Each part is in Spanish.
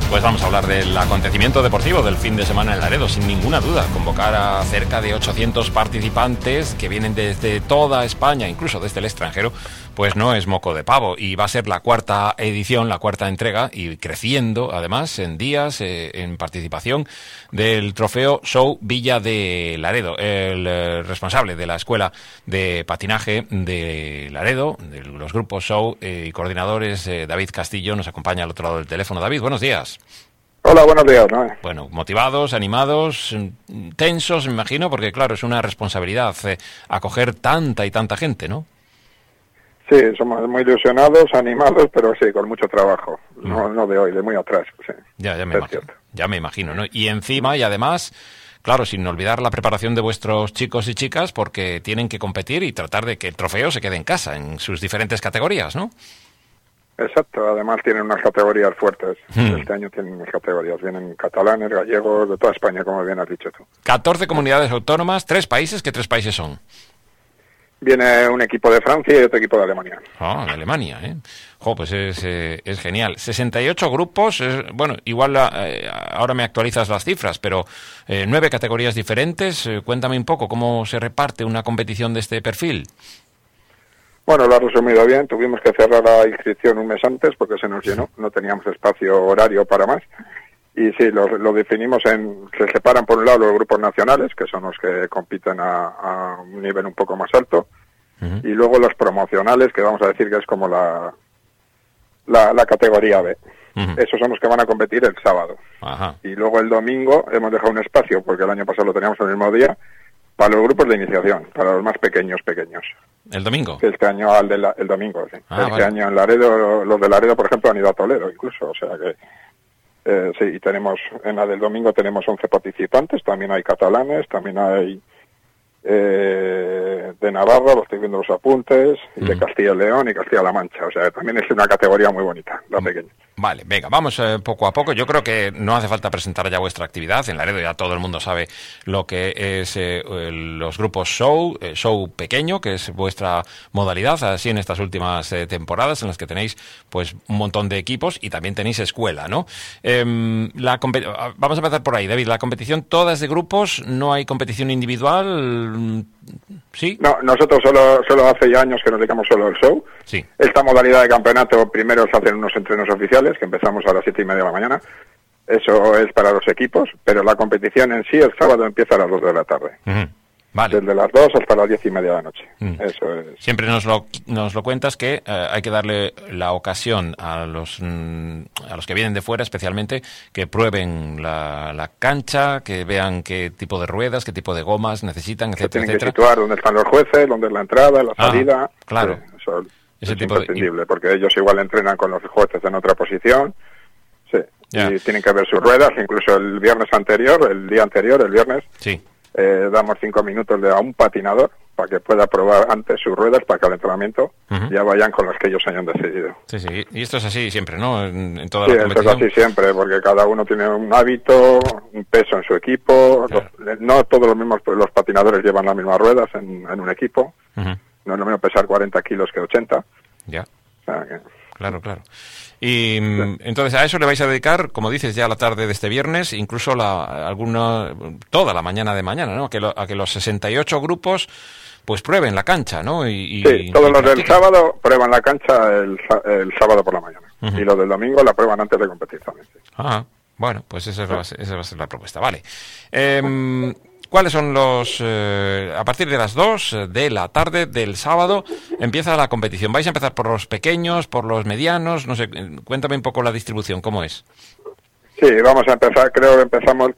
Pues vamos a hablar del acontecimiento deportivo del fin de semana en Laredo, sin ninguna duda. Convocar a cerca de 800 participantes que vienen desde toda España, incluso desde el extranjero, pues no es moco de pavo. Y va a ser la cuarta edición, la cuarta entrega, y creciendo, además, en días, en participación del trofeo Show Villa de Laredo. El responsable de la Escuela de Patinaje de Laredo, de los grupos Show y coordinadores, David Castillo, nos acompaña al otro lado del teléfono. David, buenos días. Hola, buenos días, ¿no? Bueno, motivados, animados, tensos, me imagino, porque claro, es una responsabilidad acoger tanta y tanta gente, ¿no? Sí, somos muy ilusionados, animados, pero sí, con mucho trabajo. No de hoy, de muy atrás. Sí. Ya me imagino, ¿no? Y encima, y además, claro, sin olvidar la preparación de vuestros chicos y chicas, porque tienen que competir y tratar de que el trofeo se quede en casa, en sus diferentes categorías, ¿no? Exacto, además tienen unas categorías fuertes. Este año tienen unas categorías, vienen catalanes, gallegos, de toda España, como bien has dicho tú. 14 comunidades autónomas, 3 países, ¿qué 3 países son? Viene un equipo de Francia y otro equipo de Alemania. Ah, de Alemania, ¿eh? Pues es genial. 68 grupos, bueno, igual ahora me actualizas las cifras, pero 9 categorías diferentes. Cuéntame un poco cómo se reparte una competición de este perfil. Bueno, lo has resumido bien. Tuvimos que cerrar la inscripción un mes antes porque se nos llenó. No teníamos espacio horario para más. Y sí, lo definimos se separan por un lado los grupos nacionales, que son los que compiten a un nivel un poco más alto, y luego los promocionales, que vamos a decir que es como la categoría B. Esos son los que van a competir el sábado. Ajá. Y luego el domingo hemos dejado un espacio, porque el año pasado lo teníamos el mismo día, para los grupos de iniciación, para los más pequeños. ¿El domingo? Que este año el domingo, sí. Vale. Año en Laredo, los de Laredo, por ejemplo, han ido a Toledo incluso, o sea que... sí, y tenemos, en la del domingo tenemos 11 participantes, también hay catalanes, también hay de Navarra, lo estoy viendo los apuntes, y de Castilla y León y Castilla-La Mancha, o sea, también es una categoría muy bonita, la pequeña. Vale, venga, vamos poco a poco. Yo creo que no hace falta presentar ya vuestra actividad. En Laredo ya todo el mundo sabe lo que es los grupos show pequeño, que es vuestra modalidad, así en estas últimas temporadas en las que tenéis pues un montón de equipos y también tenéis escuela, ¿no? Vamos a empezar por ahí, David. La competición toda es de grupos, no hay competición individual, ¿sí? No, nosotros solo hace ya años que nos dedicamos solo al show. Sí. Esta modalidad de campeonato, primero se hacen unos entrenos oficiales, que empezamos a las 7:30 de la mañana. Eso es para los equipos, pero la competición en sí el sábado empieza a las 2 de la tarde. Vale. Desde las 2 hasta las 10:30 de la noche. Eso es. Siempre nos lo cuentas que hay que darle la ocasión a los que vienen de fuera, especialmente, que prueben la cancha, que vean qué tipo de ruedas, qué tipo de gomas necesitan, etcétera, tienen etcétera. que situar dónde están los jueces, dónde es la entrada, la salida. Claro. Sí, eso Ese es tipo imprescindible, porque ellos igual entrenan con los jueces en otra posición. Sí. Ya. Y tienen que ver sus ruedas, incluso el día anterior, el viernes. Sí. Damos 5 minutos a un patinador para que pueda probar antes sus ruedas para que al entrenamiento ya vayan con las que ellos hayan decidido. Sí, sí. Y esto es así siempre, ¿no? En toda Sí, la competición. esto es así siempre, porque cada uno tiene un hábito, un peso en su equipo. Claro. No todos los patinadores llevan las mismas ruedas en un equipo. No es lo mismo pesar 40 kilos que 80. Ya. O sea que... Claro. Y entonces a eso le vais a dedicar, como dices, ya la tarde de este viernes, incluso toda la mañana de mañana, ¿no? A que los 68 grupos pues prueben la cancha, ¿no? Sí, todos los del sábado prueban la cancha el sábado por la mañana. Y los del domingo la prueban antes de competir también. Sí. Bueno, pues esa va a ser la propuesta, vale. ¿Cuáles son a partir de las 2 de la tarde del sábado empieza la competición? ¿Vais a empezar por los pequeños, por los medianos? No sé, cuéntame un poco la distribución, ¿cómo es? Sí, vamos a empezar, creo que empezamos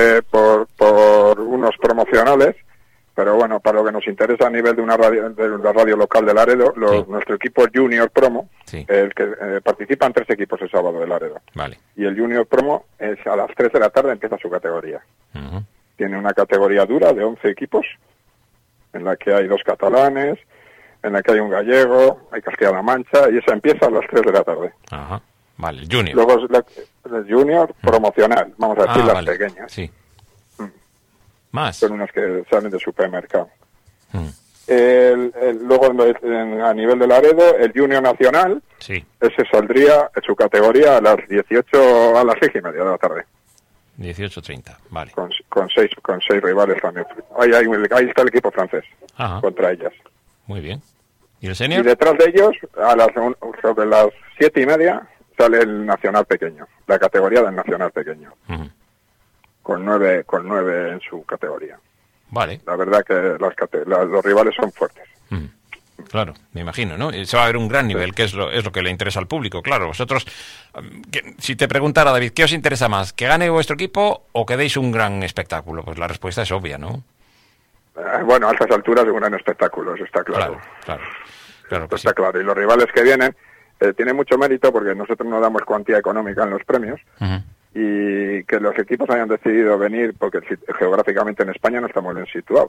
por unos promocionales, pero bueno, para lo que nos interesa a nivel de la radio local de Laredo, nuestro equipo Junior Promo, el que participan 3 equipos el sábado de Laredo. Vale. Y el Junior Promo es a las 3 de la tarde empieza su categoría. Tiene una categoría dura de 11 equipos, en la que hay 2 catalanes, en la que hay un gallego, hay Castilla-La Mancha, y esa empieza a las 3 de la tarde. Vale, el Junior. Luego el Junior promocional, vamos a decir las pequeñas. Sí. Más. Son unas que salen de supermercado. Luego, a nivel de Laredo, el Junior Nacional, Sí. ese saldría en su categoría a las 18, a las 6:30 de la tarde. 18:30, vale. Con seis rivales también. Ahí está el equipo francés, Ajá. contra ellas. Muy bien. ¿Y el Y senior? detrás de ellos, sobre las 7:30, sale el Nacional Pequeño, la categoría del Nacional Pequeño, Ujú. con nueve en su categoría. Vale. La verdad que los rivales son fuertes. Ujú. Claro, me imagino, ¿no? Se va a ver un gran nivel, que es lo que le interesa al público. Claro, vosotros, si te preguntara, David, ¿qué os interesa más? ¿Que gane vuestro equipo o que deis un gran espectáculo? Pues la respuesta es obvia, ¿no? Bueno, a estas alturas un gran espectáculo, eso está claro. Claro que sí. Está claro. Y los rivales que vienen tienen mucho mérito porque nosotros no damos cuantía económica en los premios. Ujú. Y que los equipos hayan decidido venir, porque geográficamente en España no estamos bien situados.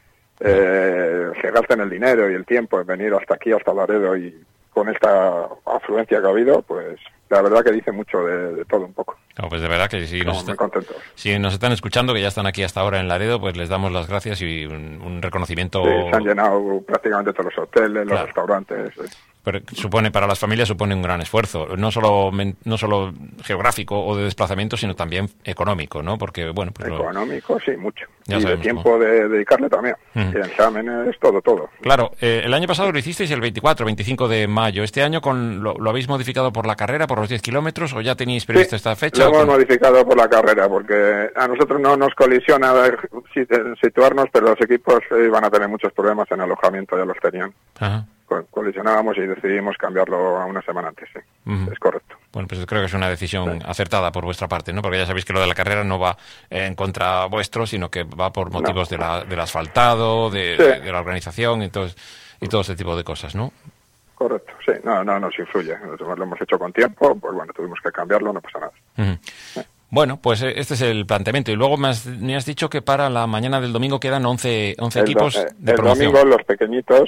Se gastan el dinero y el tiempo en venir hasta aquí, hasta Laredo, y con esta afluencia que ha habido, pues la verdad que dice mucho de todo un poco. No, pues de verdad que si Estamos muy contentos. si nos están escuchando, que ya están aquí hasta ahora en Laredo, pues les damos las gracias y un reconocimiento. Sí, se han llenado prácticamente todos los hoteles, Claro. los restaurantes. Sí. Pero para las familias supone un gran esfuerzo, no solo geográfico o de desplazamiento, sino también económico, ¿no? Porque, bueno, pues Económico, sí, mucho. Ya Y de sabemos tiempo cómo. de dedicarle también. Ujú. Y exámenes, todo. Claro, el año pasado lo hicisteis el 25 de mayo. ¿Este año lo habéis modificado por la carrera, por los 10 kilómetros, o ya teníais previsto esta fecha? Lo hemos modificado por la carrera, porque a nosotros no nos colisiona situarnos, pero los equipos iban a tener muchos problemas en alojamiento, ya los tenían. Ajá. Colisionábamos y decidimos cambiarlo a una semana antes, sí. Ujú. Es correcto. Bueno, pues creo que es una decisión acertada por vuestra parte, ¿no? Porque ya sabéis que lo de la carrera no va en contra vuestro, sino que va por motivos del asfaltado, de la organización y todo ese tipo de cosas, ¿no? Correcto, sí. No nos influye. Nosotros lo hemos hecho con tiempo, pues bueno, tuvimos que cambiarlo, no pasa nada. Ujú. Bueno, pues este es el planteamiento. Y luego me has dicho que para la mañana del domingo quedan 11 equipos de promoción. El domingo los pequeñitos,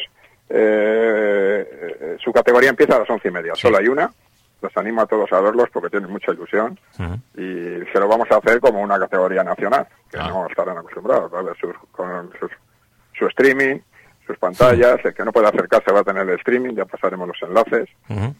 su categoría empieza a las 11:30. Sí. Solo hay una. Los animo a todos a verlos porque tienen mucha ilusión. Ujú. Y se lo vamos a hacer como una categoría nacional, que no estarán acostumbrados a ver con su streaming, sus pantallas. El que no pueda acercarse va a tener el streaming, ya pasaremos los enlaces. Ujú.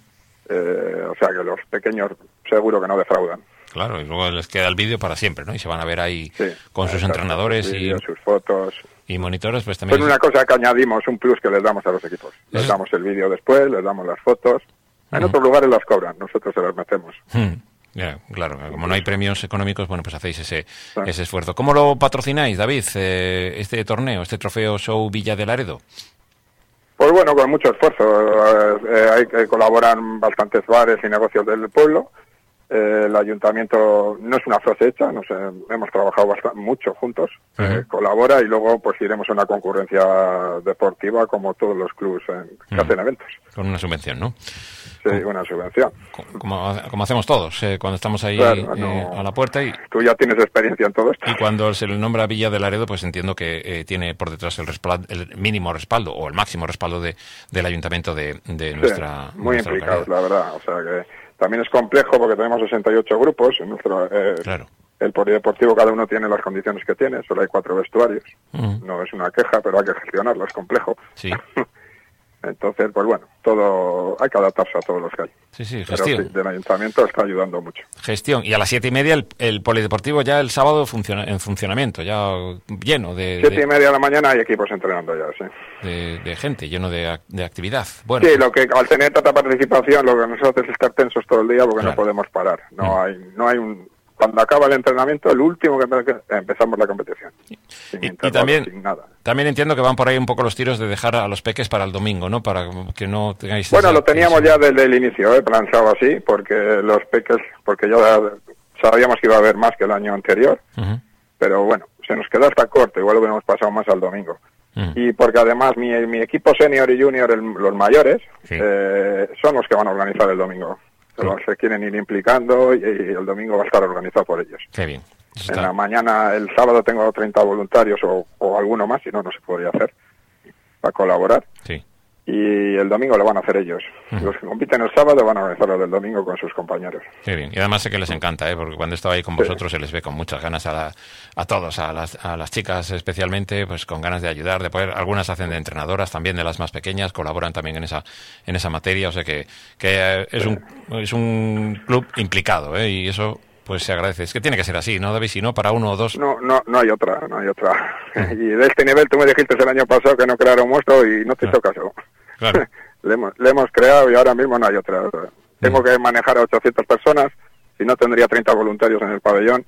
O sea que los pequeños seguro que no defraudan. Claro, y luego les queda el vídeo para siempre, ¿no? Y se van a ver ahí Sí, con sus entrenadores sus fotos. y monitores, pues también. Pues una cosa que añadimos, un plus que les damos a los equipos. Les damos el vídeo después, les damos las fotos. En otros lugares las cobran, nosotros se las metemos. Ya, claro, como no hay premios económicos, bueno, pues hacéis ese esfuerzo. ¿Cómo lo patrocináis, David, este torneo, este trofeo Show Villa de Laredo? Pues bueno, con mucho esfuerzo. Hay que colaboran bastantes bares y negocios del pueblo. El ayuntamiento no es una frase hecha, hemos trabajado mucho juntos, colabora y luego pues iremos a una concurrencia deportiva como todos los clubes que hacen eventos. Con una subvención, ¿no? Sí, una subvención. Como hacemos todos, cuando estamos ahí a la puerta y... Tú ya tienes experiencia en todo esto. Y cuando se le nombra Villa de Laredo, pues entiendo que tiene por detrás el mínimo respaldo o el máximo respaldo del ayuntamiento de nuestra... Muy nuestra implicados, localidad. la verdad. O sea que también es complejo porque tenemos 68 grupos. En Claro. El polideportivo cada uno tiene las condiciones que tiene, solo hay 4 vestuarios. Ujú. No es una queja, pero hay que gestionarlo, es complejo. Sí. Entonces, pues bueno, todo hay que adaptarse a todos los que hay. Sí, Pero gestión. sí, del ayuntamiento está ayudando mucho. Gestión. Y a las 7:30 el polideportivo ya el sábado en funcionamiento, ya lleno de 7:30 de la mañana hay equipos entrenando ya, sí. de gente, lleno de actividad. Bueno, Sí, lo que al tener tanta participación, lo que nos hace es estar tensos todo el día porque no podemos parar. No hay un... Cuando acaba el entrenamiento, el último que empezamos la competición. Sin y intervalos, sin nada. también entiendo que van por ahí un poco los tiros de dejar a los peques para el domingo, ¿no? Para que no tengáis... Bueno, lo teníamos ya desde el inicio, pensado así, porque los peques, porque ya sabíamos que iba a haber más que el año anterior, pero bueno, se nos quedó hasta corto, igual lo hubiéramos pasado más al domingo. Y porque además mi equipo senior y junior, los mayores, son los que van a organizar el domingo. Se quieren ir implicando y el domingo va a estar organizado por ellos. Qué bien. En la mañana, el sábado tengo 30 voluntarios o alguno más, si no se podría hacer, para colaborar. Sí. y el domingo lo van a hacer ellos. Los que compiten el sábado van a organizar lo del domingo con sus compañeros. Qué bien. Y además sé que les encanta, porque cuando estaba ahí con vosotros se les ve con muchas ganas a todos, a las chicas especialmente, pues con ganas de ayudar, de poder. Algunas hacen de entrenadoras también, de las más pequeñas, colaboran también en esa materia, o sea que es un club implicado, y eso pues se agradece. Es que tiene que ser así, ¿no, David? Si no, para uno o dos... No hay otra. Y de este nivel tú me dijiste el año pasado que no crearon monstruo y no te hizo caso. Claro. le hemos creado y ahora mismo no hay otra. Tengo que manejar a 800 personas, si no tendría 30 voluntarios en el pabellón,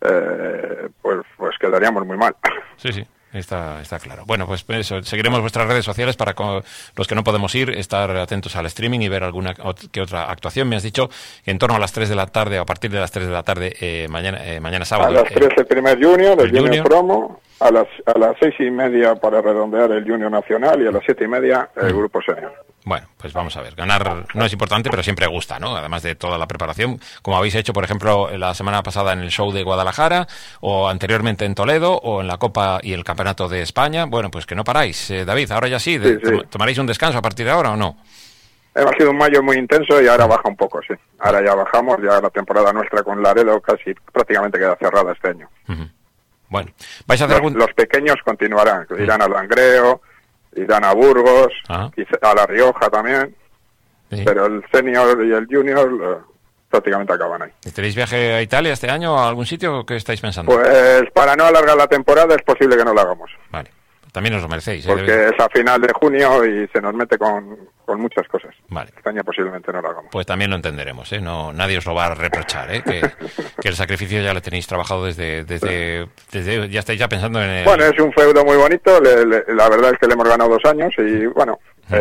pues quedaríamos muy mal. Sí. Está claro. Bueno, pues eso, seguiremos vuestras redes sociales para los que no podemos ir, estar atentos al streaming y ver alguna que otra actuación. Me has dicho que en torno a las 3 de la tarde, o a partir de las 3 de la tarde, mañana sábado. A las 3 el primer junior, el junior promo, a las 6:30 para redondear el junior nacional y a las 7:30 el grupo senior. Bueno, pues vamos a ver. Ganar no es importante, pero siempre gusta, ¿no? Además de toda la preparación, como habéis hecho, por ejemplo, la semana pasada en el show de Guadalajara, o anteriormente en Toledo, o en la Copa y el Campeonato de España. Bueno, pues que no paráis. David, ahora ya sí. ¿Tomaréis un descanso a partir de ahora o no? Ha sido un mayo muy intenso y ahora baja un poco, sí. Ahora ya bajamos, ya la temporada nuestra con Laredo prácticamente queda cerrada este año. Bueno, ¿vais a hacer los pequeños continuarán, irán al Langreo, irán a Burgos, a La Rioja también, pero el senior y el junior prácticamente acaban ahí. ¿Tenéis viaje a Italia este año o a algún sitio? ¿Qué estáis pensando? Pues para no alargar la temporada es posible que no lo hagamos. Vale, también os lo merecéis. Porque es a final de junio y se nos mete con muchas cosas. Vale. Este año posiblemente no lo hagamos. Pues también lo entenderemos, No, nadie os lo va a reprochar, que el sacrificio ya lo tenéis trabajado desde ya estáis ya pensando en el... Bueno, es un feudo muy bonito, la verdad es que le hemos ganado 2 años y bueno,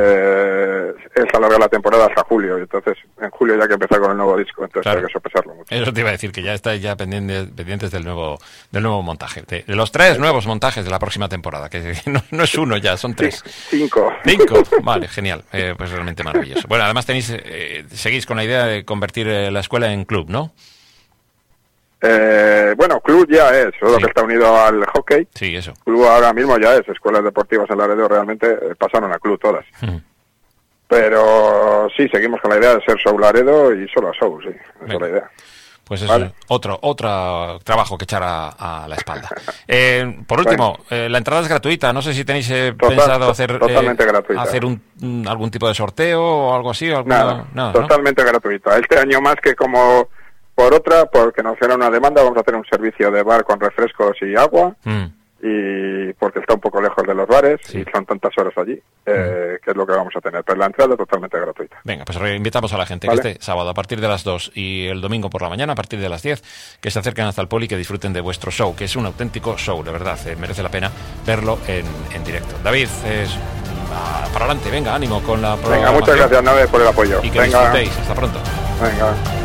es alargar la temporada hasta julio, y entonces en julio ya hay que empezar con el nuevo disco, entonces claro, hay que sopesarlo mucho. Eso te iba a decir, que ya estáis ya pendientes del nuevo montaje, de los 3 nuevos montajes de la próxima temporada, que no es uno ya, son 3. 5. Vale, genial, pues realmente maravilloso. Bueno, además seguís con la idea de convertir la escuela en club, ¿no? Bueno, club ya es, solo que está unido al hockey. Sí, eso. Club ahora mismo ya es, escuelas deportivas en Laredo realmente pasaron a club todas. Pero sí, seguimos con la idea de ser Show Laredo y solo a Show, sí, esa es la idea. Pues es otro trabajo que echar a la espalda. Por último, la entrada es gratuita. No sé si tenéis pensado hacer algún tipo de sorteo o algo así. Nada, totalmente gratuita. Este año más que como porque nos hicieron una demanda, vamos a hacer un servicio de bar con refrescos y agua. Y porque está un poco lejos de los bares y son tantas horas allí, que es lo que vamos a tener. Pero la entrada es totalmente gratuita. Venga, pues invitamos a la gente que este sábado a partir de las 2 y el domingo por la mañana a partir de las 10, que se acerquen hasta el Poli y que disfruten de vuestro show, que es un auténtico show, de verdad, merece la pena verlo en directo. David, para adelante, venga, ánimo con la programación. Venga, muchas gracias, Nave, por el apoyo. Y que disfrutéis, hasta pronto. Venga.